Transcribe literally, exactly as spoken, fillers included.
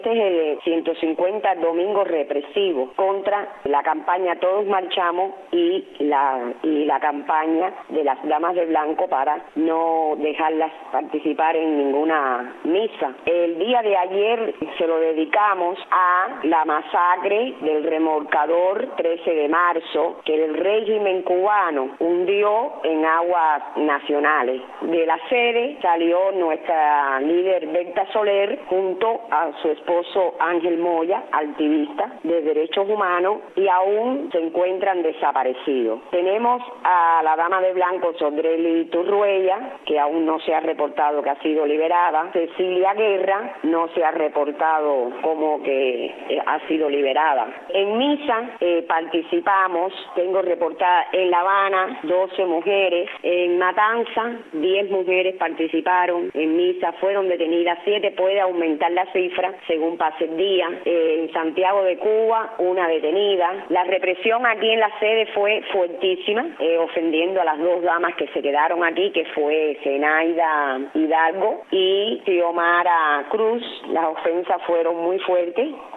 Este es el ciento cincuenta Domingo Represivo contra la campaña Todos Marchamos y la, y la campaña de las Damas de Blanco para no dejarlas participar en ninguna misa. El día de ayer se lo dedicamos a la masacre del remolcador trece de marzo que el régimen cubano hundió en aguas nacionales. De la sede salió nuestra líder Berta Soler junto a su esposo Ángel Moya, activista de derechos humanos, y aún se encuentran desaparecidos. Tenemos a la dama de blanco Sodreli Turruella, que aún no se ha reportado que ha sido liberada. Cecilia Guerra no se ha reportado como que eh, ha sido liberada. En misa eh, participamos, tengo reportada en La Habana doce mujeres, en Matanza diez mujeres participaron en misa, fueron detenidas siete, puede aumentar la cifra según pase el día. Eh, en Santiago de Cuba una detenida. La represión aquí en la sede fue fuertísima, eh, ofendiendo a las dos damas que se quedaron aquí, que fue Zenaida Hidalgo y Xiomara Cruz. Las ofensas fueron muy fuertes.